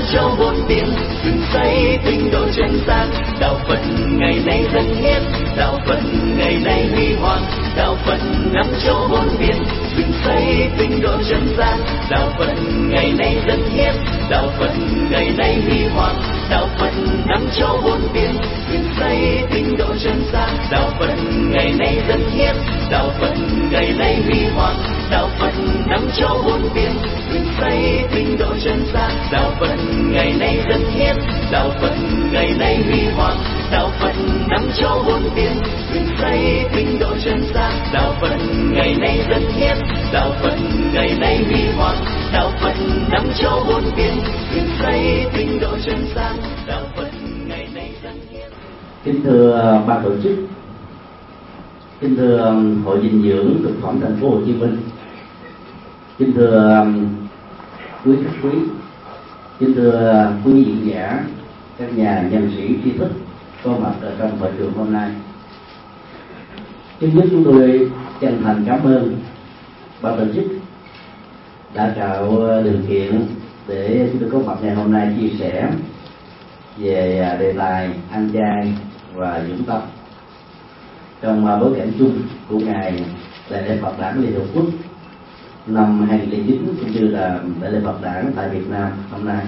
châu bốn biển, rừng xây tinh độ chân gian. Đạo Phật ngày nay dân hiến, đạo Phật ngày nay huy hoàng. Đạo Phật năm châu bốn biển, rừng xây tinh độ chân gian. Đạo Phật ngày nay dân hiến, đạo Phật ngày nay huy hoàng. Đạo Phật năm châu bốn biển, rừng xây tinh độ chân gian. Đạo Phật ngày nay dân hiến, đạo Phật ngày nay huy hoàng. Đạo Phật năm châu bốn biển, rừng xây tinh độ chân gian. Đạo Phật ngày nay dân hiến, đạo Phật ngày nay huy hoàng. Đạo Phật năm châu bốn biển, rừng xây tinh độ chân gian. Đạo Phật ngày nay dân hiến, đạo Phật ngày nay huy hoàng. Đạo Phật năm châu bốn biển, rừng xây tinh độ chân gian. Đạo Phật ngày nay dân hiến. Kính thưa ban tổ chức, kính thưa Hội dinh dưỡng thực phẩm thành phố Hồ Chí Minh, kính thưa quý khách quý, kính thưa quý diễn giả, các nhà nhân sĩ tri thức có mặt ở trong hội trường hôm nay. Trước nhất chúng tôi chân thành cảm ơn ban tổ chức đã tạo điều kiện để chúng tôi có mặt ngày hôm nay chia sẻ về đề tài ăn chay và dưỡng tâm trong bối cảnh chung của ngày Đại lễ Phật đản Liên Hợp Quốc năm 2009 cũng như là Đại lễ Phật đản tại Việt Nam hôm nay.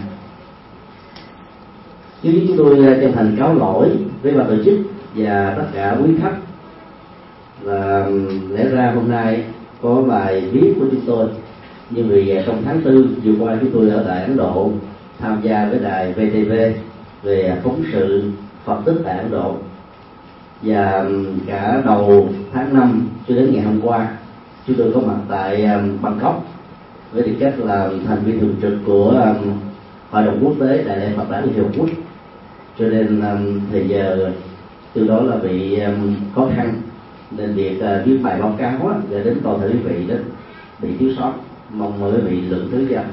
Trước nhất chúng tôi chân thành cáo lỗi với ban tổ chức và tất cả quý khách là lẽ ra hôm nay có bài viết của chúng tôi, nhưng vì trong tháng 4 vừa qua chúng tôi ở tại Ấn Độ tham gia với đài VTV về phóng sự Phật tích tại Ấn Độ, và cả đầu tháng 5 cho đến ngày hôm qua chúng tôi có mặt tại Bangkok với tư cách là thành viên thường trực của Hội đồng quốc tế Đại lễ Phật đản Liên Hợp Quốc, cho nên thời giờ từ đó là bị khó khăn, nên việc viết bài báo cáo gửi đến toàn thể quý vị đó bị thiếu sót, mong quý vị lượng thứ cho.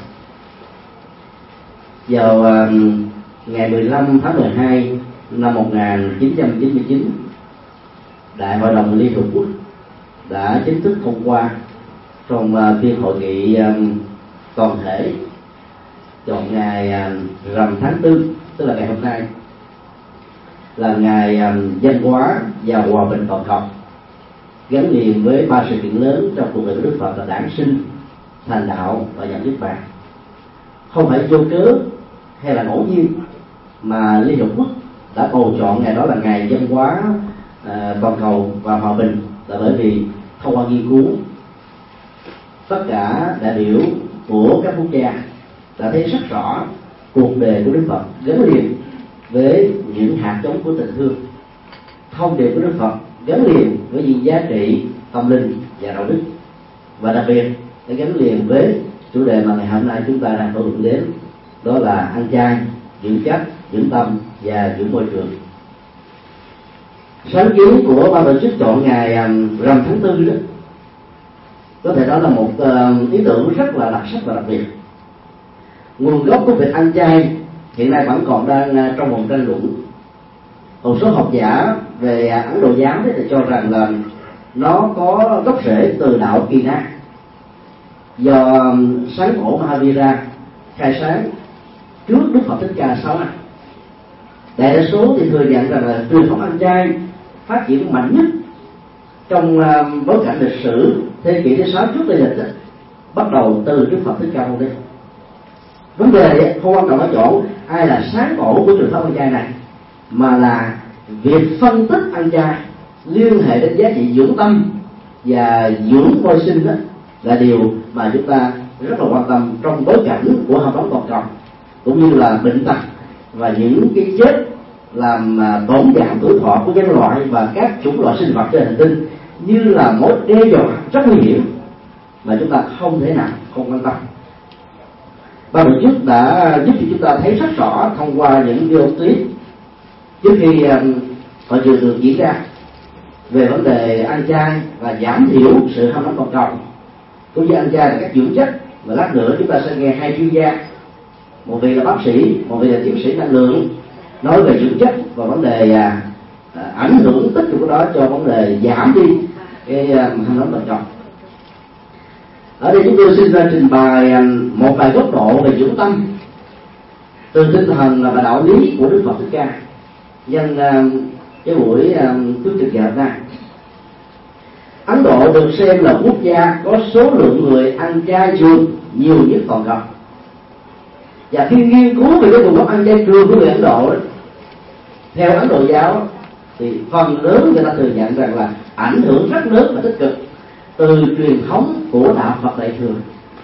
Vào ngày 15 tháng 12 năm 1999, Đại hội đồng Liên Hợp Quốc đã chính thức thông qua trong phiên hội nghị toàn thể chọn ngày rằm tháng 4, tức là ngày hôm nay, là ngày văn hóa và hòa bình toàn cầu, gắn liền với ba sự kiện lớn trong cuộc đời của Đức Phật là đản sinh, thành đạo và nhập niết bàn. Không phải vô cớ hay là ngẫu nhiên mà Liên Hợp Quốc đã bầu chọn ngày đó là ngày văn hóa toàn cầu và hòa bình, là bởi vì thông qua nghiên cứu, tất cả đại biểu của các quốc gia đã thấy rất rõ cuộc đời của Đức Phật gắn liền với những hạt giống của tình thương, thông điệp của Đức Phật gắn liền với những giá trị tâm linh và đạo đức, và đặc biệt nó gắn liền với chủ đề mà ngày hôm nay chúng ta đang thảo luận đến, đó là ăn chay, dưỡng chất, dưỡng tâm và dưỡng môi trường. Sáng kiến của ban tổ chức chọn ngày rằm tháng 4 đó, có thể đó là một ý tưởng rất là đặc sắc và đặc biệt. Nguồn gốc của việc ăn chay hiện nay vẫn còn đang trong vòng tranh luận. Một số học giả về Ấn Độ giáo thì cho rằng là nó có gốc rễ từ đạo Kỳ Na, do Sáng Phổ Mahavira khai sáng trước Đức Phật Thích Ca 6 năm. Đại đa số thì thừa nhận rằng là truyền thống ăn chay phát triển mạnh nhất trong bối cảnh lịch sử thế kỷ thứ 6 trước Tây lịch, bắt đầu từ Đức Phật Thích Ca Mâu Ni. Vấn đề không quan trọng ở chỗ ai là sáng tổ của truyền thống ăn chay này, mà là việc phân tích ăn chay liên hệ đến giá trị dưỡng tâm và dưỡng môi sinh đó là điều mà chúng ta rất là quan tâm trong bối cảnh của hao đói toàn cầu, cũng như là bệnh tật và những cái chết làm tổn giảm tuổi thọ của nhân loại và các chủng loại sinh vật trên hành tinh như là mối đe dọa rất nguy hiểm mà chúng ta không thể nào không quan tâm. Ban tổ chức đã giúp cho chúng ta thấy rất rõ thông qua những video clip trước khi hội trường được diễn ra về vấn đề ăn chay và giảm thiểu sự hao đói toàn cầu, cũng như ăn chay là các dưỡng chất. Và lát nữa chúng ta sẽ nghe hai chuyên gia, một vị là bác sĩ, một vị là tiến sĩ năng lượng, nói về dưỡng chất và vấn đề ảnh hưởng tích cực của đó cho vấn đề giảm đi cái hao đói toàn cầu. Ở đây chúng tôi xin ra trình bày một vài góc độ về dưỡng tâm từ tinh thần và đạo lý của Đức Phật Thích Ca nhân cái buổi tước trực giờ ra. Ấn Độ được xem là quốc gia có số lượng người ăn chay trường nhiều nhất toàn cầu. Và khi nghiên cứu về cái vùng đất ăn chay trường của người Ấn Độ đó, theo Ấn Độ giáo thì phần lớn người ta thừa nhận rằng là ảnh hưởng rất lớn và tích cực từ truyền thống của đạo Phật Đại thừa.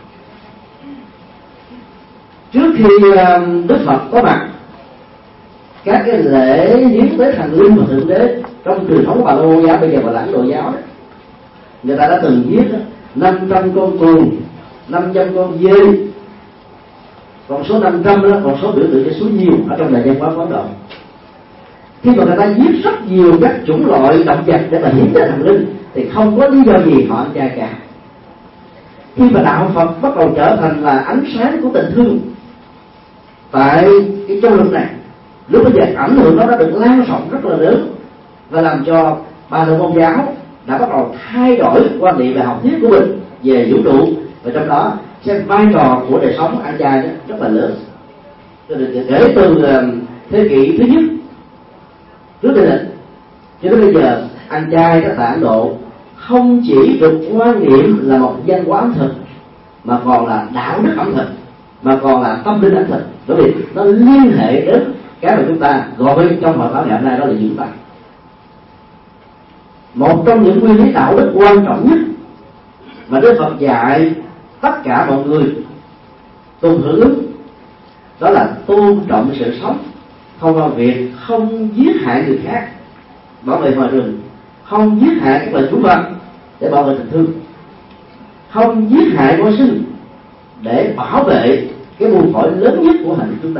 Trước khi Đức Phật có mặt, các cái lễ hiến tế thần linh và thượng đế trong truyền thống của Bà La Môn giáo bây giờ gọi là Ấn Độ giáo đó, người ta đã từng giết 500 con cừu, 500 con dê. Còn số 500 đó, còn số biểu tượng cho số nhiều ở trong thời gian quá Ấn Độ. Khi mà người ta giết rất nhiều các chủng loại động vật để mà hiến tế thần linh thì không có lý do gì họ ăn chay cả. Khi mà đạo Phật bắt đầu trở thành là ánh sáng của tình thương tại cái châu lục này, lúc bây giờ ảnh hưởng đó đã được lan rộng rất là lớn và làm cho Bà La Môn giáo đã bắt đầu thay đổi quan niệm về học thuyết của mình về vũ trụ, và trong đó xem vai trò của đời sống ăn chay rất là lớn. Kể từ thế kỷ thứ nhất trước đây lịch cho đến bây giờ, ăn chay các tại Ấn Độ không chỉ được quan niệm là một văn hóa ẩm thực mà còn là đạo đức ẩm thực, mà còn là tâm linh ẩm thực, bởi vì nó liên hệ đến cái mà chúng ta gọi trong hội thảo ngày hôm nay đó là dưỡng tâm. Một trong những nguyên lý đạo đức quan trọng nhất mà Đức Phật dạy tất cả mọi người cùng hưởng ứng đó là tôn trọng sự sống thông qua việc không giết hại người khác, bảo vệ hòa rừng, không giết hại các loài thú vật để bảo vệ tình thương, không giết hại vô sinh để bảo vệ cái nguồn cội lớn nhất của hành chúng ta.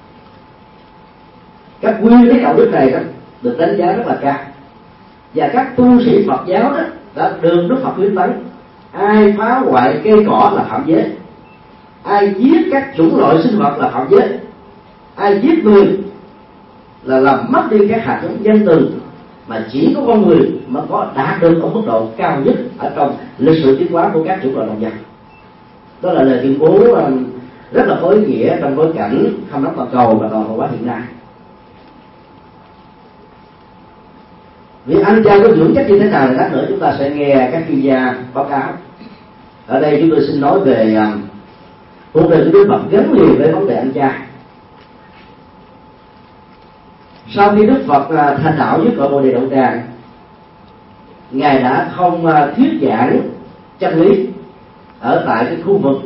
Các nguyên lý đạo đức này đó được đánh giá rất là cao, và các tu sĩ Phật giáo đó đã được Đức Phật khuyến tấn: ai phá hoại cây cỏ là phạm giới, ai giết các chủng loại sinh vật là phạm giới, ai giết người là làm mất đi các hạt giống nhân từ mà chỉ có con người mới có đạt được ở mức độ cao nhất ở trong lịch sử tiến hóa của các chủng loại động vật. Đó là lời tuyên bố rất là có ý nghĩa trong bối cảnh không nóng toàn cầu và toàn cầu hóa hiện nay. Vì ăn chay có dưỡng chất như thế nào thì lát nữa chúng ta sẽ nghe các chuyên gia báo cáo. Ở đây chúng tôi xin nói về cuộc đời của Đức Phật gắn liền với vấn đề ăn chay. Sau khi Đức Phật thành đạo dưới cội Bồ Đề Đậu Tràng, ngài đã không thuyết giảng chân lý ở tại cái khu vực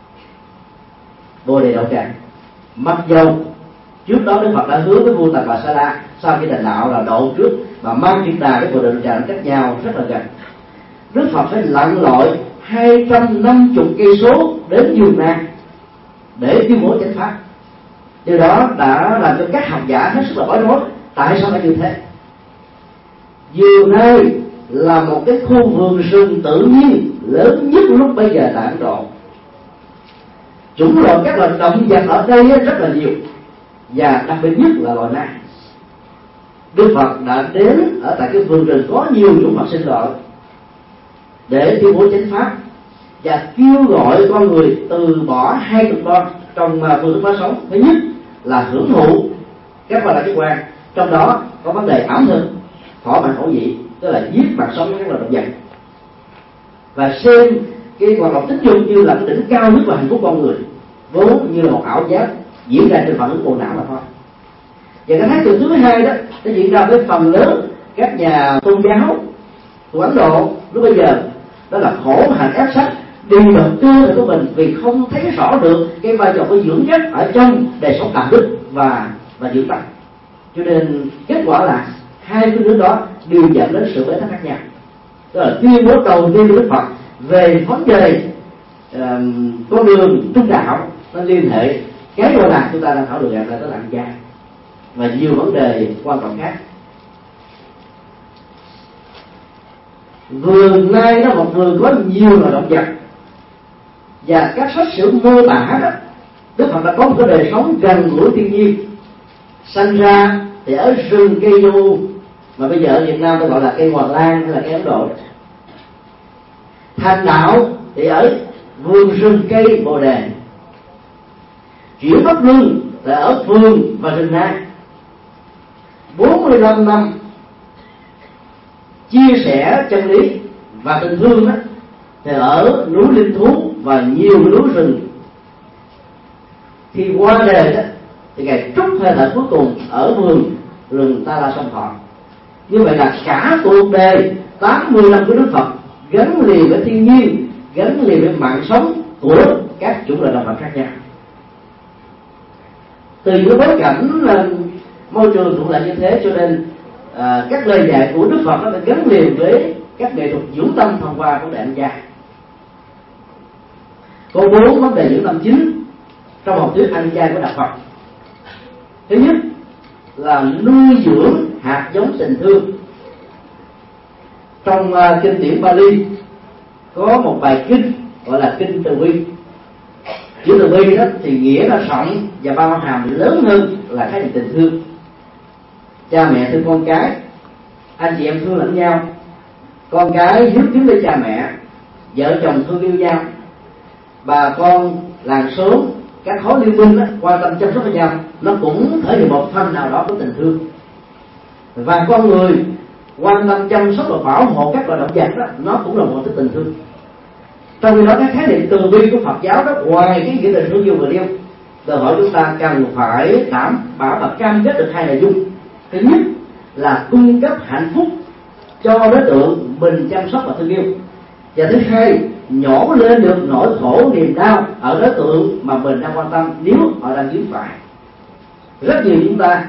Bồ Đề Đậu Tràng, mặc dầu trước đó Đức Phật đã hứa với vua Tần Bà Sa La sau khi thành đạo là độ trước và mang Kiệt Đà với Bồ Đề Đậu Tràng cách nhau rất là gần. Đức Phật phải lặn lội 250 cây số đến Vườn Na để tuyên bố chánh pháp. Điều đó đã làm cho các học giả hết sức là bối rối. Tại sao lại như thế? Vườn Na là một cái khu vườn rừng tự nhiên lớn nhất lúc bây giờ tại Ấn Độ. Chủng loại các loài động vật ở đây rất là nhiều, và đặc biệt nhất là loài Na. Đức Phật đã đến ở tại cái vườn rừng có nhiều chủng vật sinh loại để tuyên bố chánh pháp và kêu gọi con người từ bỏ hai cực đoan trong phương thức phát sống. Thứ nhất là hưởng thụ các loại giác quan, trong đó có vấn đề ẩm thực, thỏa mãn khẩu vị, tức là giết mặt sống với các loài động vật, và xem cái hoạt động tính dục như là cái đỉnh cao nhất của hạnh phúc con người, vốn như là một ảo giác diễn ra trên phản ứng bộ não mà thôi. Và cái thái cực thứ hai đó nó diễn ra với phần lớn các nhà tôn giáo của Ấn Độ lúc bây giờ, đó là khổ hạnh ép sách đi vào cơ thể của mình vì không thấy rõ được cái vai trò của dưỡng chất ở trong đời sống đạo đức và dưỡng tâm. Cho nên kết quả là hai phương hướng đó đều dẫn đến sự bế tắc khác nhau. Đó là tuyên bố đầu tiên của Đức Phật về vấn đề con đường trung đạo, nó liên hệ cái gọi là chúng ta đang thảo luận là đó là ăn chay và nhiều vấn đề quan trọng khác. Vườn Nai đó một vườn có nhiều loài động vật, và các sách sử mô tả đó Đức Phật đã có một cái đời sống gần gũi thiên nhiên. Sanh ra thì ở rừng cây du mà bây giờ ở Việt Nam tôi gọi là cây Hoàng Lan hay là cây Ấn Độ. Thành đạo thì ở vườn rừng cây Bồ Đề. Chuyển Pháp Luân là ở phường và rừng Na, 45 năm chia sẻ chân lý và tình thương đó, thì ở núi Linh Thú và nhiều núi rừng, khi qua đời đó thì Ngài trút hơi thở cuối cùng ở vườn rừng Ta La Sông Thọ. Như vậy là cả cuộc đời 80 năm của Đức Phật gắn liền với thiên nhiên, gắn liền với mạng sống của các chủng loại động vật khác nhau. Từ những bối cảnh môi trường thuận lợi như thế, cho nên các lời dạy của Đức Phật nó phải gắn liền với các nghệ thuật dưỡng tâm thông qua vấn đề ăn chay. Có 4 vấn đề dưỡng tâm chính trong học thuyết ăn chay của Đạo Phật. Thứ nhất là nuôi dưỡng hạt giống tình thương. Trong kinh điển Pali có một bài kinh gọi là kinh Từ Bi. Chữ Từ Bi đó thì nghĩa là rộng và bao hàm lớn hơn là khái niệm tình thương. Cha mẹ thương con cái, anh chị em thương lẫn nhau, con cái hiếu kính với cha mẹ, vợ chồng thương yêu nhau, bà con làng xóm, các khối liên minh đó, quan tâm chăm sóc với nhau, nó cũng thể hiện một phần nào đó của tình thương. Và con người quan tâm chăm sóc và bảo hộ các loài động vật đó, nó cũng là một thứ tình thương. Trong khi đó cái khái niệm từ bi của Phật giáo đó, ngoài cái nghĩa tình thương yêu và yêu, đòi hỏi chúng ta cần phải đảm bảo và cam kết được hai nội dung. Thứ nhất là cung cấp hạnh phúc cho đối tượng mình chăm sóc và thương yêu, và thứ hai nhổ lên được nỗi khổ niềm đau ở đối tượng mà mình đang quan tâm nếu họ đang dính phải. Rất nhiều chúng ta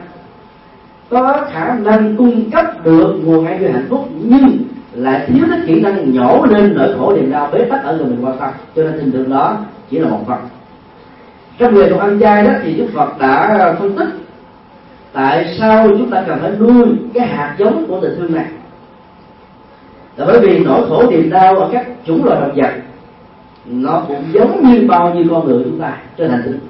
có khả năng cung cấp được nguồn an vui hạnh phúc nhưng lại thiếu cái kỹ năng nhổ lên nỗi khổ niềm đau bế tắc ở người mình quan tâm, cho nên tình thương đó chỉ là một phần. Trong nghệ thuật ăn chay đó thì Đức Phật đã phân tích tại sao chúng ta cần phải nuôi cái hạt giống của tình thương này. Là bởi vì nỗi khổ niềm đau ở các chủng loài động vật nó cũng giống như bao nhiêu con người chúng ta trên hành tinh.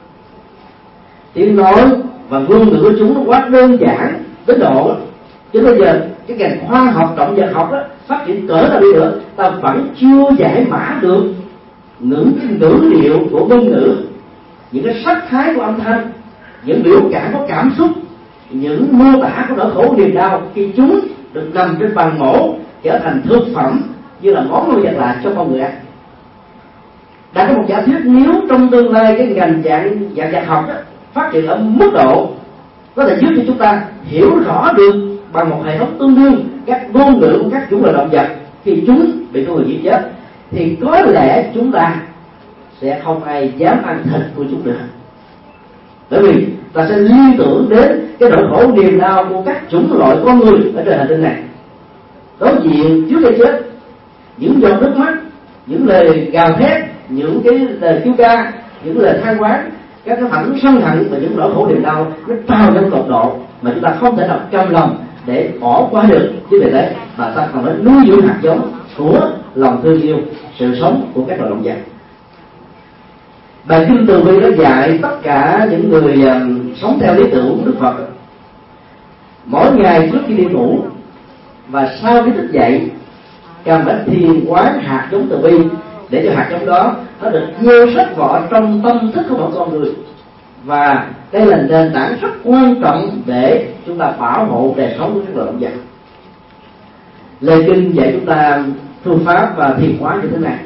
Tiếng nói và ngôn ngữ của chúng nó quá đơn giản đến độ chứ bây giờ cái ngành khoa học động vật học đó phát triển cỡ nào đi nữa, ta vẫn chưa giải mã được những cái ngữ liệu của ngôn ngữ, những cái sắc thái của âm thanh, những biểu cảm của cảm xúc, những mô tả của nỗi khổ niềm đau khi chúng được nằm trên bàn mổ trở thành thực phẩm như là món nuôi vật lạ cho con người ăn. Đã có một giả thuyết nếu trong tương lai cái ngành dạng vật học đó phát triển ở mức độ có thể giúp cho chúng ta hiểu rõ được bằng một hệ thống tương đương các ngôn ngữ của các chủng loại động vật khi chúng bị con người giết chết, thì có lẽ chúng ta sẽ không ai dám ăn thịt của chúng nữa, bởi vì ta sẽ liên tưởng đến cái nỗi khổ niềm đau của các chủng loại con người ở trên hành tinh này. Đối diện trước khi chết, những giọt nước mắt, những lời gào thét, những cái lời kêu ca, những lời than vãn, các cái phản ứng sân hận và những nỗi khổ niềm đau nó trào lên tột độ mà chúng ta không thể nào cam lòng để bỏ qua được. Chứ vì thế mà ta còn phải nuôi dưỡng hạt giống của lòng thương yêu, sự sống của các loài động vật. Bài kinh Từ Bi đã dạy tất cả những người sống theo lý tưởng của Đức Phật mỗi ngày trước khi đi ngủ và sau khi thức dậy cần phải thiền quán hạt giống Từ Bi để cho hạt giống đó nó được gieo sắc vỏ trong tâm thức của mỗi con người. Và đây là nền tảng rất quan trọng để chúng ta bảo hộ đời sống của các loài động vật. Lời kinh dạy chúng ta phương pháp và thiền quán như thế này: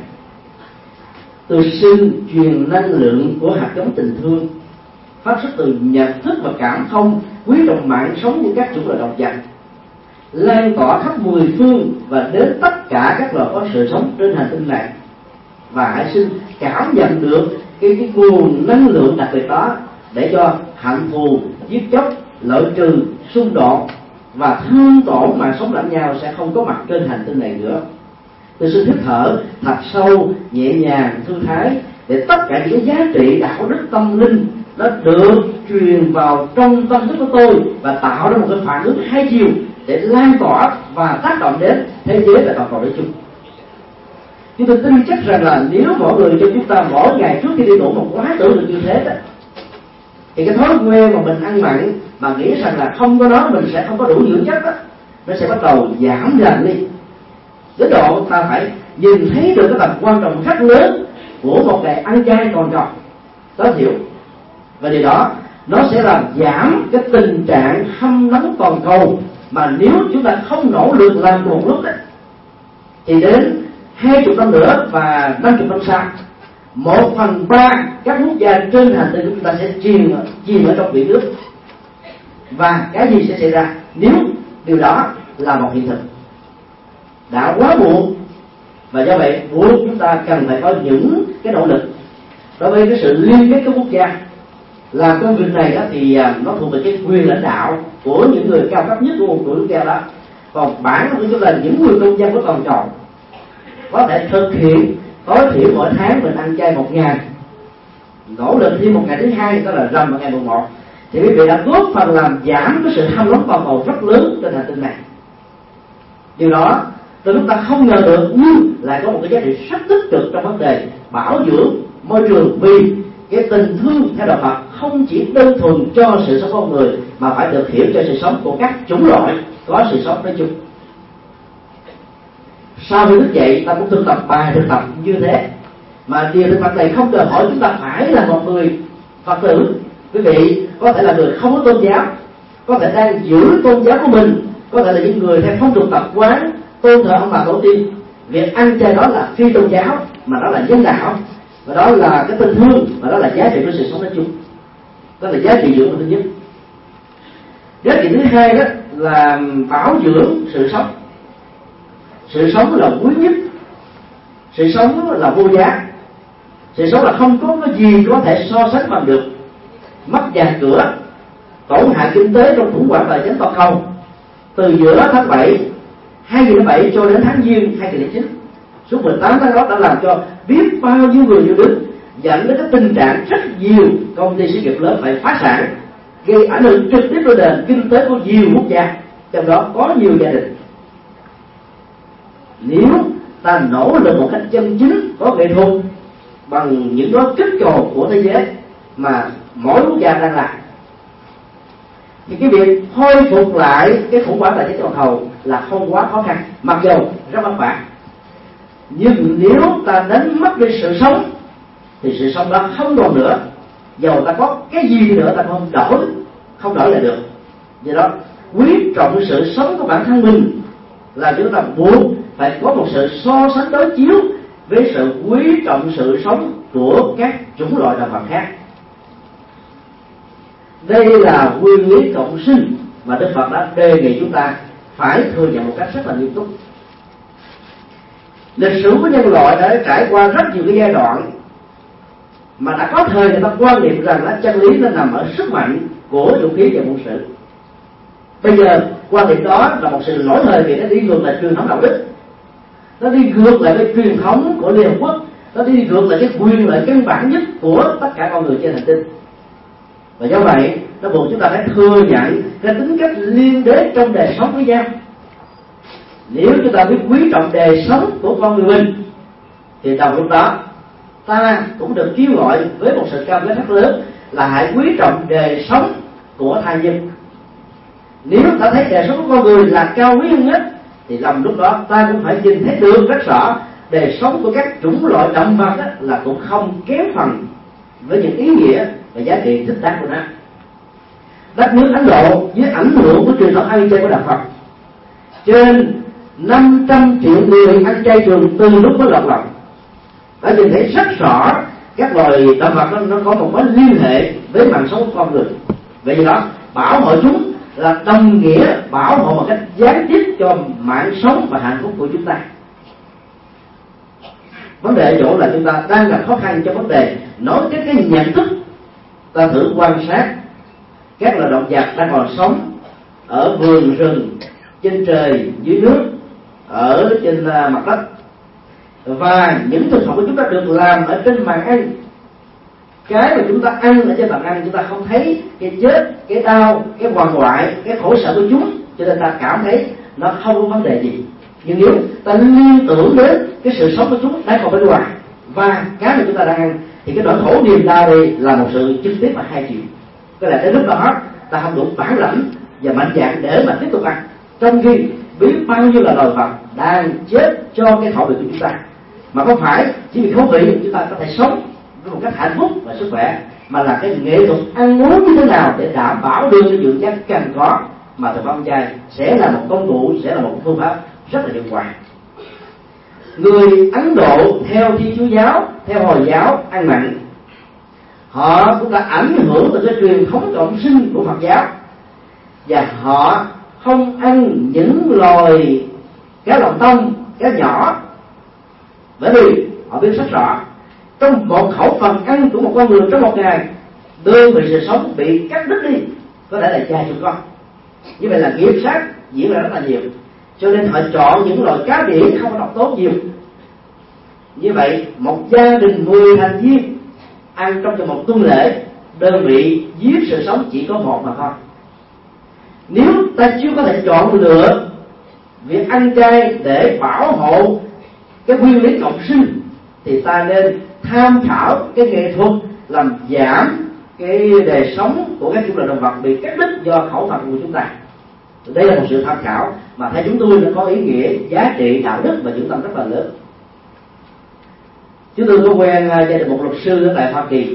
từ sinh truyền năng lượng của hạt giống tình thương phát xuất từ nhận thức và cảm thông quý trọng mạng sống của các chủng loại động vật, lan tỏa khắp mười phương và đến tất cả các loài có sự sống trên hành tinh này. Và hãy xin cảm nhận được cái nguồn năng lượng đặc biệt đó để cho hận thù, giết chóc, loại trừ, xung đột và thương tổn mạng sống lẫn nhau sẽ không có mặt trên hành tinh này nữa. Tôi xin hít thở thật sâu, nhẹ nhàng, thư thái để tất cả những giá trị đạo đức tâm linh nó được truyền vào trong tâm thức của tôi và tạo ra một cái phản ứng hai chiều để lan tỏa và tác động đến thế giới và toàn cầu nói chung. Chúng tôi tin chắc rằng là nếu mọi người cho chúng ta mỗi ngày trước khi đi ngủ một quá tưởng được như thế đó, thì cái thói quen mà mình ăn mặn mà nghĩ rằng là không có nó mình sẽ không có đủ dưỡng chất đó, nó sẽ bắt đầu giảm dần đi. Đến độ ta phải nhìn thấy được cái tầm quan trọng rất lớn của một ngày ăn chay toàn cầu tối thiểu. Và điều đó nó sẽ làm giảm cái tình trạng hâm nóng toàn cầu, mà nếu chúng ta không nỗ lực làm một lúc đó, thì đến 20 năm nữa và 50 năm sau, 1/3 các quốc gia trên hành tinh của chúng ta sẽ chìm ở trong biển nước. Và cái gì sẽ xảy ra nếu điều đó là một hiện thực? Đã quá muộn, và do vậy buộc chúng ta cần phải có những cái nỗ lực. Đối với cái sự liên kết các quốc gia làm công việc này đó, thì nó thuộc về cái quyền lãnh đạo của những người cao cấp nhất của quốc gia đó. Còn bản thân chúng ta những người công dân của toàn cầu có thể thực hiện tối thiểu mỗi tháng mình ăn chay 1 ngày, nỗ lực thêm một ngày thứ hai, đó là rằm vào ngày mùng 1, thì quý vị đã góp phần làm giảm cái sự hâm nóng toàn cầu rất lớn trên hành tinh này. Điều đó từ chúng ta không ngờ được, nhưng lại có một cái giá trị rất tích cực trong vấn đề bảo dưỡng môi trường, vì cái tình thương theo đạo Phật không chỉ đơn thuần cho sự sống con người, mà phải được hiểu cho sự sống của các chủng loại có sự sống nói chung. Sau khi thức dậy, ta cũng thực tập bài thực tập như thế, mà điều thực tập này không đòi hỏi chúng ta phải là một người Phật tử. Quý vị có thể là người không có tôn giáo, có thể đang giữ tôn giáo của mình, có thể là những người theo phong tục tập quán tôn thờ ông bà tổ tiên. Việc ăn chay đó là phi tôn giáo, mà đó là nhân đạo, và đó là cái tình thương, và đó là giá trị của sự sống nói chung. Đó là giá trị dưỡng thứ nhất. Giá trị thứ hai đó là bảo dưỡng sự sống. Sự sống là quý nhất, sự sống là vô giá, sự sống là không có cái gì có thể so sánh bằng được. Mất nhà cửa, tổn hại kinh tế trong khủng hoảng tài chính toàn cầu từ giữa tháng 7 2007 cho đến tháng Giêng 2009, suốt 18 tháng đó đã làm cho biết bao nhiêu người yêu đứng, dẫn đến cái tình trạng rất nhiều công ty sự nghiệp lớn phải phá sản, gây ảnh hưởng trực tiếp đến nền kinh tế của nhiều quốc gia, trong đó có nhiều gia đình. Nếu ta nỗ lực một cách chân chính, có nghệ thuật, bằng những đó kích cầu của thế giới mà mỗi quốc gia đang làm, thì cái việc khôi phục lại cái khủng hoảng tài chính toàn cầu là không quá khó khăn, mặc dù rất vất vả. Nhưng nếu ta đánh mất đi sự sống, thì sự sống đó không còn nữa. Dầu ta có cái gì nữa ta không đổi lại được. Do đó quý trọng sự sống của bản thân mình là chúng ta buộc phải có một sự so sánh đối chiếu với sự quý trọng sự sống của các chủng loại động vật khác. Đây là nguyên lý cộng sinh mà Đức Phật đã đề nghị chúng ta phải thừa nhận một cách rất là nghiêm túc. Lịch sử của nhân loại đã trải qua rất nhiều cái giai đoạn mà đã có thời người ta quan niệm rằng là chân lý nó nằm ở sức mạnh của vũ khí và quân sự. Bây giờ quan niệm đó là một sự lỗi thời, vì nó đi ngược lại truyền thống đạo đức, nó đi ngược lại với truyền thống của Liên Hợp Quốc, nó đi ngược lại cái quyền lợi căn bản nhất của tất cả con người trên hành tinh. Và do vậy nó buộc chúng ta phải thừa nhận cái tính cách liên đới trong đời sống với nhau. Nếu chúng ta biết quý trọng đời sống của con người mình, thì đồng lúc đó ta cũng được kêu gọi với một sự cam kết rất lớn là hãy quý trọng đời sống của tha nhân. Nếu ta thấy đời sống của con người là cao quý hơn hết, thì lòng lúc đó ta cũng phải nhìn thấy được rất rõ đời sống của các chủng loại động vật đó là cũng không kém phần với những ý nghĩa và giá trị thích đáng của nó. Đất nước Ấn Độ dưới ảnh hưởng của truyền thống ăn chay của đạo Phật, trên 500 triệu người ăn chay trường từ lúc mới lọt lòng, đã nhìn thấy rất rõ các loài động vật nó có một mối liên hệ với mạng sống của con người. Vậy do đó bảo hộ chúng là đồng nghĩa bảo hộ một cách gián tiếp cho mạng sống và hạnh phúc của chúng ta. Vấn đề ở chỗ là chúng ta đang gặp khó khăn trong vấn đề nói cái nhận thức. Ta thử quan sát các loài động vật đang còn sống ở vườn rừng, trên trời, dưới nước, ở trên mặt đất, và những thực phẩm của chúng ta được làm ở trên bàn ăn. Cái mà chúng ta ăn ở trên bàn ăn, chúng ta không thấy cái chết, cái đau, cái hoàng hoại, cái khổ sở của chúng, cho nên ta cảm thấy nó không có vấn đề gì. Nhưng nếu ta liên tưởng đến cái sự sống của chúng đang còn bên ngoài và cái mà chúng ta đang ăn, thì cái nỗi khổ niềm đau này là một sự trực tiếp và hai chiều. Cái là đến lúc đó ta không đủ bản lãnh và mạnh dạn để mà tiếp tục ăn, trong khi biết bao nhiêu là loài vật đang chết cho cái khẩu vị của chúng ta. Mà không phải chỉ vì khẩu vị chúng ta có thể sống với một cách hạnh phúc và sức khỏe, mà là cái nghệ thuật ăn uống như thế nào để đảm bảo đưa cái dưỡng chất cần có, mà thực phẩm ăn chay sẽ là một công cụ, sẽ là một phương pháp rất là hiệu quả. Người Ấn Độ theo Thiên Chúa giáo, theo Hồi giáo ăn mặn, họ cũng đã ảnh hưởng từ cái truyền thống cộng sinh của Phật giáo, và họ không ăn những loài cá lồng tông, cá nhỏ, bởi vì họ biết rất rõ trong một khẩu phần ăn của một con người trong một ngày, đơn vị sự sống bị cắt đứt đi có thể là vài chục con. Như vậy là nghiệp sát diễn ra rất là nhiều, cho nên họ chọn những loại cá biển không có độc tố nhiều. Như vậy một gia đình 10 thành viên ăn trong một tuần lễ, đơn vị giết sự sống chỉ có một mà thôi. Nếu ta chưa có thể chọn lựa việc ăn chay để bảo hộ cái nguyên lý cộng sinh, thì ta nên tham khảo cái nghệ thuật làm giảm cái đời sống của các chủng loại động vật bị cắt đứt do khẩu phần của chúng ta. Đây là một sự tham khảo mà theo chúng tôi nó có ý nghĩa giá trị đạo đức và dưỡng tâm rất là lớn. Chúng tôi có quen gia đình một luật sư ở tại Hoa Kỳ.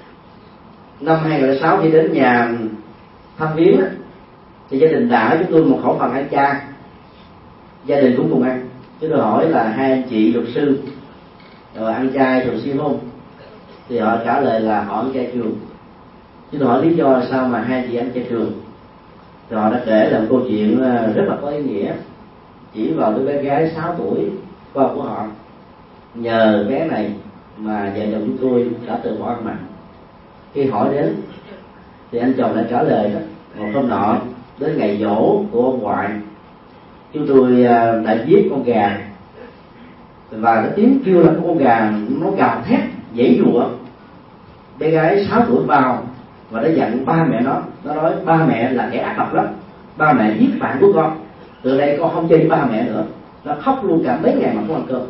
Năm 2006 khi đến nhà thăm viếng thì gia đình đã chúng tôi một khẩu phần ăn chay, gia đình cũng cùng ăn. Chúng tôi hỏi là hai anh chị luật sư rồi ăn chay thường xuyên không, thì họ trả lời là họ ăn chay trường. Chúng tôi hỏi lý do là sao mà hai anh chị ăn chay trường, thì họ đã kể là một câu chuyện rất là có ý nghĩa, chỉ vào đứa bé gái 6 tuổi con của họ. Nhờ bé này mà vợ chồng chúng tôi đã từ bỏ ăn mặn. Khi hỏi đến thì anh chồng đã trả lời đó, một hôm nọ đến ngày giỗ của ông ngoại, chúng tôi đã giết con gà, và cái tiếng kêu là con gà nó gào thét dãy dụa. Bé gái 6 tuổi vào và đã dặn ba mẹ nó nói ba mẹ là kẻ ác độc lắm, ba mẹ giết bạn của con, từ đây con không chơi với ba mẹ nữa. Nó khóc luôn cả mấy ngày mà không ăn cơm.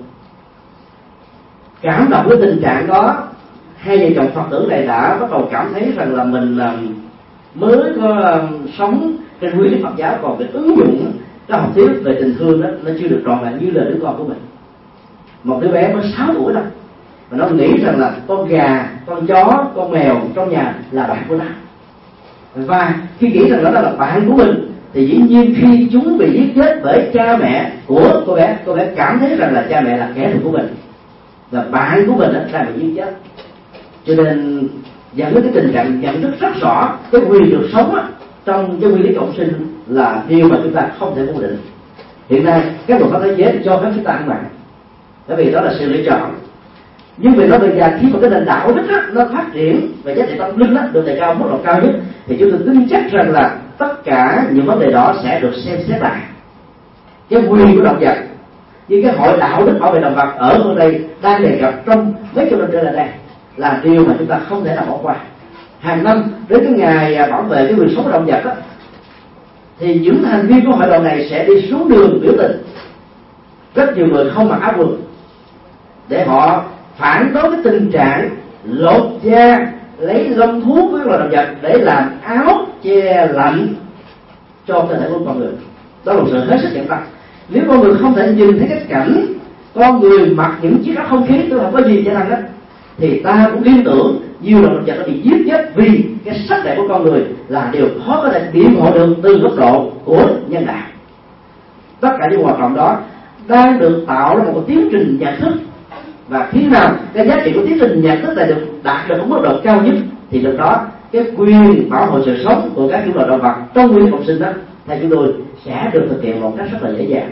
Cảm động với tình trạng đó, hai vợ chồng Phật tử này đã bắt đầu cảm thấy rằng là mình mới có sống trên nguyên lý Phật giáo, còn việc ứng dụng cái học thuyết về tình thương đó nó chưa được trọn vẹn như là đứa con của mình. Một đứa bé mới 6 tuổi thôi, và nó nghĩ rằng là con gà, con chó, con mèo trong nhà là bạn của nó, và khi nghĩ rằng đó là bạn của mình thì dĩ nhiên khi chúng bị giết chết bởi cha mẹ của cô bé cảm thấy rằng là cha mẹ là kẻ thù của mình, và bạn của mình đang bị giết chết. Cho nên dẫn đến cái tình trạng nhận thức rất rõ cái quyền được sống trong cái nguyên lý cộng sinh là điều mà chúng ta không thể phủ định. Hiện nay các luật pháp thế giới cho phép chúng ta ăn mặn, bởi vì đó là sự lựa chọn. Nhưng vì nó bây giờ khi mà cái nền đạo đức nó phát triển và giá trị tâm linh được đề cao mức độ cao nhất, thì chúng tôi tin chắc rằng là tất cả những vấn đề đó sẽ được xem xét lại. Cái quyền của động vật như cái hội đạo đức bảo vệ động vật ở bên đây đang đề cập trong mấy chục năm trở lại đây là điều mà chúng ta không thể nào bỏ qua. Hàng năm đến cái ngày bảo vệ cái quyền sống của động vật thì những thành viên của hội đồng này sẽ đi xuống đường biểu tình. Rất nhiều người không mặc áo quần để họ phản đối cái tình trạng lột da lấy lông thú với loài động vật để làm áo che lạnh cho cơ thể của con người. Đó là một sự hết sức nhẫn tâm. Nếu con người không thể nhìn thấy cái cảnh con người mặc những chiếc áo không khí, tôi không có gì cho năng đó, thì ta cũng liên tưởng nhiều loài động vật đã bị giết chết vì cái sắc đẹp của con người là điều khó có thể biện hộ được từ góc độ của nhân đạo. Tất cả những hoạt động đó đang được tạo ra một tiến trình nhận thức, và khi nào cái giá trị của tiến trình nhận thức này được đạt được ở mức độ cao nhất thì lúc đó cái quyền bảo hộ sự sống của các chủng loại động vật trong nguyên lý cộng sinh đó theo chúng tôi sẽ được thực hiện một cách rất là dễ dàng.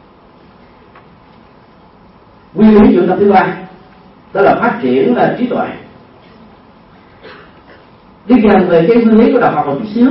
Nguyên lý dưỡng tâm thứ ba đó là phát triển trí tuệ. Đi kèm về cái nguyên lý của đạo Phật một chút xíu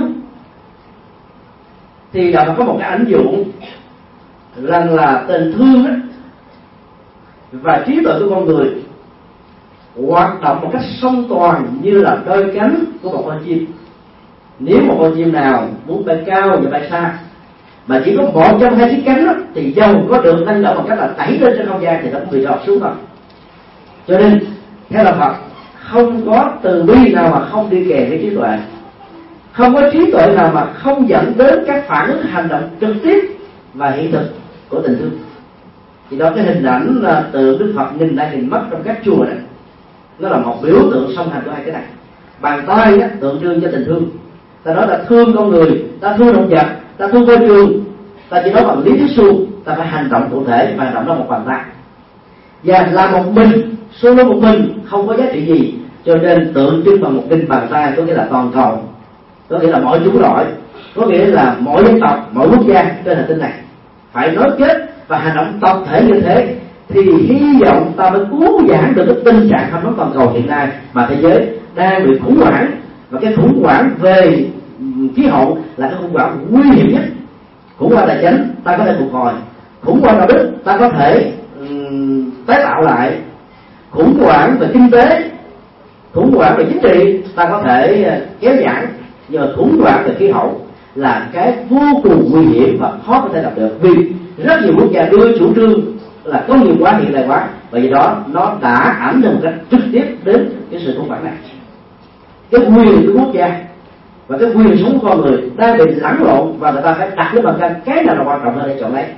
thì đạo Phật có một cái ảnh dụng rằng là tình thương và trí tuệ của con người hoạt động một cách song toàn như là đôi cánh của một con chim. Nếu một con chim nào muốn bay cao và bay xa mà chỉ có một trong hai chiếc cánh đó, thì dầu có được tăng động bằng cách là đẩy lên trên không gian thì nó cũng bị rọt xuống thôi. Cho nên theo đạo Phật không có từ bi nào mà không đi kèm với trí tuệ, không có trí tuệ nào mà không dẫn đến các phản ứng hành động trực tiếp và hiện thực của tình thương. Thì đó cái hình ảnh từ Đức Phật nghìn đại nghìn mắt trong các chùa này, nó là một biểu tượng song hành của hai cái này. Bàn tay đó, tượng trưng cho tình thương. Ta nói ta thương con người, ta thương động vật, ta thương môi trường, ta chỉ nói bằng lý thuyết suông, ta phải hành động cụ thể, và hành động đó một bàn tay. Và là một mình, solo một mình không có giá trị gì, cho nên tượng trưng bằng một kinh bàn tay, có nghĩa là toàn cầu, có nghĩa là mọi chủng loại, có nghĩa là mọi dân tộc, mọi quốc gia trên hành tinh này phải nối kết và hành động tập thể như thế, thì hy vọng ta mới cứu vãn được cái tình trạng hâm nóng toàn cầu hiện nay mà thế giới đang bị khủng hoảng. Và cái khủng hoảng về khí hậu là cái khủng hoảng nguy hiểm nhất. Khủng hoảng tài chính ta có thể phục hồi, khủng hoảng đạo đức ta có thể tái tạo lại, khủng hoảng về kinh tế, khủng hoảng về chính trị ta có thể kéo giảm, nhưng mà khủng hoảng về khí hậu là cái vô cùng nguy hiểm và khó có thể làm được, vì rất nhiều quốc gia đưa chủ trương là công nghiệp hóa, hiện đại hóa, và vì đó nó đã ảnh hưởng một cách trực tiếp đến cái sự khủng hoảng này. Cái quyền của quốc gia và cái quyền sống của con người đang bị lẫn lộn, và người ta phải đặt lên bàn cân cái nào là quan trọng hơn để chọn lấy.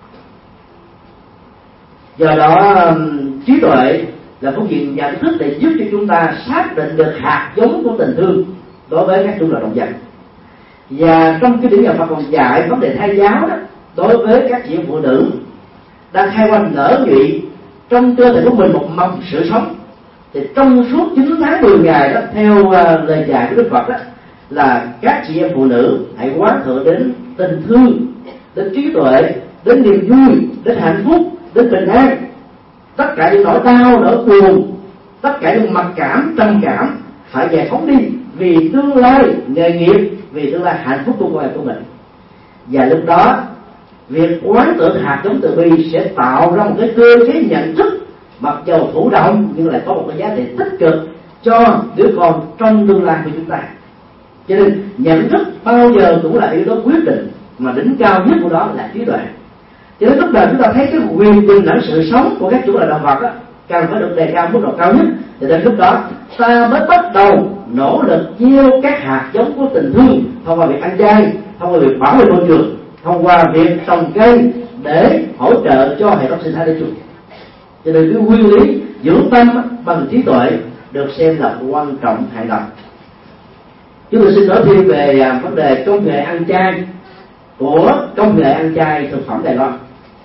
Do đó trí tuệ là phương diện nhận thức để giúp cho chúng ta xác định được hạt giống của tình thương đối với các chủng loại động vật. Và trong cái điển nhà Phật còn dạy vấn đề thai giáo đó, đối với các chị em phụ nữ đang khai quanh nở nhụy trong cơ thể của mình một mầm sự sống, thì trong suốt 9 tháng 10 ngày đó, theo lời dạy của Đức Phật đó, là các chị em phụ nữ hãy quán thượng đến tình thương, đến trí tuệ, đến niềm vui, đến hạnh phúc, đến bình an. Tất cả những nỗi đau, nỗi buồn, tất cả những mặc cảm, trầm cảm phải giải phóng đi, vì tương lai nghề nghiệp, vì tương lai hạnh phúc của con em của mình. Và lúc đó việc quán tưởng hạt giống từ bi sẽ tạo ra một cái cơ chế nhận thức mặc dầu thụ động nhưng lại có một cái giá trị tích cực cho đứa con trong tương lai của chúng ta. Cho nên nhận thức bao giờ cũng là yếu tố quyết định, mà đỉnh cao nhất của đó là trí tuệ. Cho nên lúc nào chúng ta thấy cái quyền bình đẳng sự sống của các chủng loại động vật đó càng phải được đề cao mức độ cao nhất, thì đến lúc đó ta mới bắt đầu nỗ lực gieo các hạt giống của tình thương thông qua việc ăn chay, thông qua việc bảo vệ môi trường, thông qua việc trồng cây để hỗ trợ cho hệ thống sinh thái nói chung. Cho nên cái nguyên lý dưỡng tâm bằng trí tuệ được xem là quan trọng hàng đầu. Chúng tôi xin nói thêm về vấn đề công nghệ ăn chay của công nghệ ăn chay thực phẩm Đài Loan.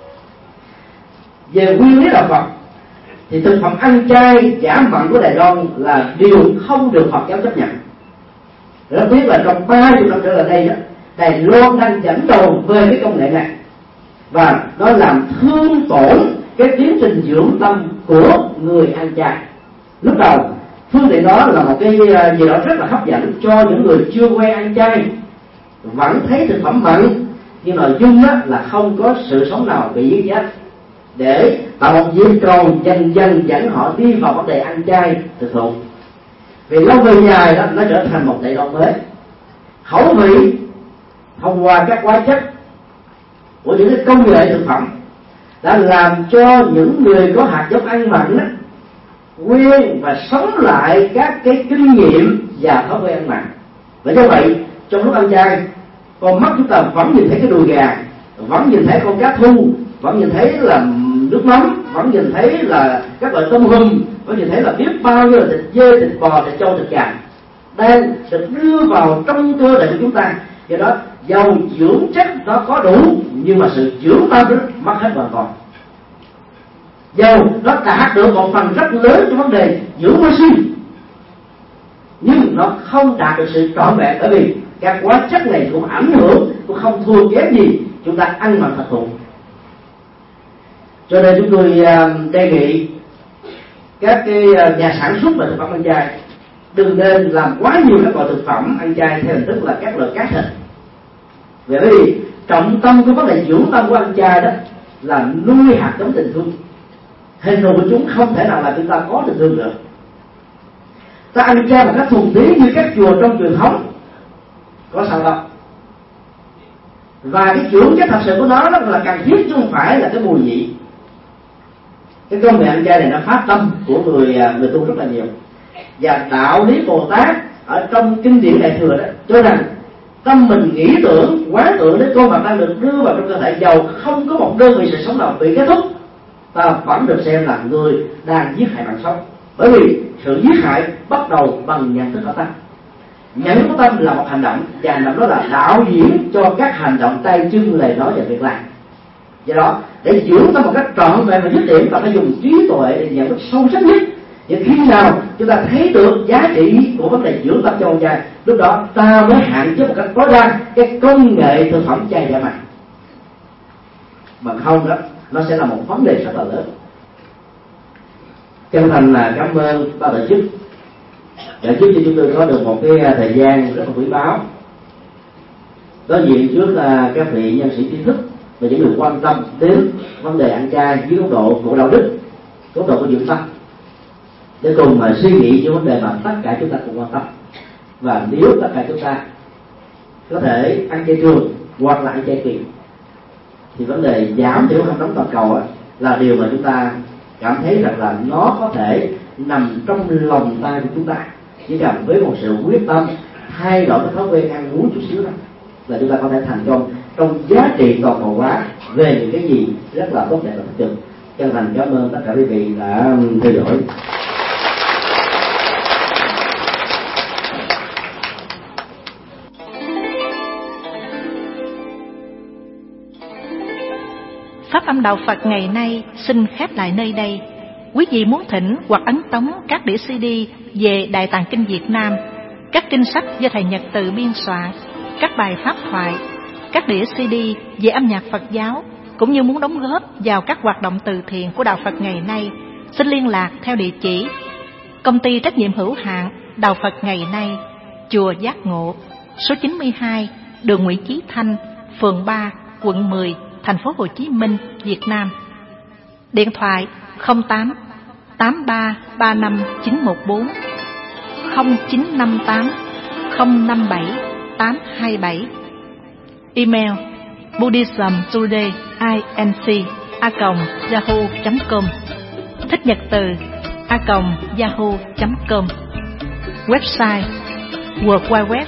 Về nguyên lý đạo Phật thì thực phẩm ăn chay giả mặn của Đài Loan là điều không được Phật giáo chấp nhận. Rất tiếc là trong 30 năm trở lại đây đó, Đài Loan đang dẫn đầu về cái công nghệ này, và nó làm thương tổn cái tiến trình dưỡng tâm của người ăn chay. Lúc đầu phương tiện đó là một cái gì đó rất là hấp dẫn cho những người chưa quen ăn chay, vẫn thấy thực phẩm mặn nhưng nội dung đó là không có sự sống nào bị giết chết, để tạo một dịp cầu dần dần dẫn họ đi vào vấn đề ăn chay thực thụ. Vì lâu về dài đó nó trở thành một đại đoạn mới. Khẩu vị thông qua các hóa chất của những cái công nghệ thực phẩm đã làm cho những người có hạt giống ăn mặn đó quen và sống lại các cái kinh nghiệm và thói quen ăn mặn. Và do vậy trong lúc ăn chay, con mắt chúng ta vẫn nhìn thấy cái đùi gà, vẫn nhìn thấy con cá thu, vẫn nhìn thấy là nước mắm, vẫn nhìn thấy là các loại tôm hùm, vẫn nhìn thấy là biết bao nhiêu là thịt dê, thịt bò, thịt trâu, thịt gà đang được đưa vào trong cơ thể của chúng ta. Do đó dầu dưỡng chất nó có đủ, nhưng mà sự dưỡng tâm nó mất hết hoàn toàn. Dầu nó đạt được một phần rất lớn trong vấn đề dưỡng oxy, nhưng nó không đạt được sự trọn vẹn, bởi vì các hóa chất này cũng ảnh hưởng, cũng không thua kém gì chúng ta ăn mặn thật thụ. Cho nên chúng tôi đề nghị các cái nhà sản xuất về thực phẩm ăn chay đừng nên làm quá nhiều các loại thực phẩm ăn chay theo hình thức là các loại cá thịt. Bởi vì trọng tâm của vấn đề dưỡng tâm của ăn chay đó là nuôi hạt giống tình thương. Hình thù của chúng không thể nào là chúng ta có tình thương được. Ta ăn chay một cách thuần túy như các chùa trong truyền thống có sao đâu. Và cái dưỡng chất thật sự của nó là cần thiết, chứ không phải là cái mùi vị. Cái công nghệ ăn chay này nó phát tâm của người tu rất là nhiều. Và đạo lý Bồ Tát ở trong kinh điển Đại Thừa đó cho rằng tâm mình nghĩ tưởng, quán tưởng đến con vật đang được đưa vào trong cơ thể, dầu không có một đơn vị sự sống nào bị kết thúc, ta vẫn được xem là người đang giết hại mạng sống. Bởi vì sự giết hại bắt đầu bằng nhận thức có tâm. Nhận thức có tâm là một hành động, và hành động đó là đạo diễn cho các hành động tay chân, lời nói và việc làm. Do đó, để dưỡng tâm một cách trọn vẹn và dứt điểm, ta phải dùng trí tuệ để nhận thức sâu sắc nhất. Nhưng khi nào chúng ta thấy được giá trị của vấn đề dưỡng tâm cho con trai, lúc đó ta mới hạn chế một cách tối đa cái công nghệ thực phẩm chay giả mặn. Bằng không đó, nó sẽ là một vấn đề rất là lớn. Chân thành là cảm ơn ban tổ chức đã giúp cho chúng tôi có được một cái thời gian rất là quý báu đối diện trước các vị nhân sĩ trí thức và những người quan tâm đến vấn đề ăn chay dưới góc độ của đạo đức, góc độ của dưỡng tâm, để cùng mà suy nghĩ những vấn đề mà tất cả chúng ta cùng quan tâm. Và nếu tất cả chúng ta có thể ăn chay trường hoặc là ăn chay kiệm, thì vấn đề giảm thiểu hạt nóng toàn cầu là điều mà chúng ta cảm thấy rằng là nó có thể nằm trong lòng tay của chúng ta. Chỉ cần với một sự quyết tâm thay đổi cái thói quen ăn uống chút xíu đó, là chúng ta có thể thành công trong giá trị toàn cầu hóa về những cái gì rất là tốt đẹp và tích cực. Chân thành cảm ơn tất cả quý vị đã theo dõi. Pháp âm Đạo Phật ngày nay xin khép lại nơi đây. Quý vị muốn thỉnh hoặc ấn tống các đĩa CD về Đại Tạng Kinh Việt Nam, các kinh sách do thầy Nhật Từ biên soạn, các bài pháp thoại, các đĩa CD về âm nhạc Phật giáo, cũng như muốn đóng góp vào các hoạt động từ thiện của Đạo Phật ngày nay, xin liên lạc theo địa chỉ Công ty trách nhiệm hữu hạn Đạo Phật ngày nay, Chùa Giác Ngộ, số 92, đường Nguyễn Chí Thanh, phường 3, quận 10, thành phố Hồ Chí Minh, Việt Nam. Điện thoại 08 8335 914 0958 057 827. Email buddhismtodayinc@yahoo.com, Thích Nhật Từ @yahoo.com. Website www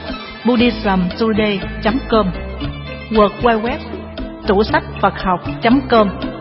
buddhismtoday.com, www tủ sách Phật học.com.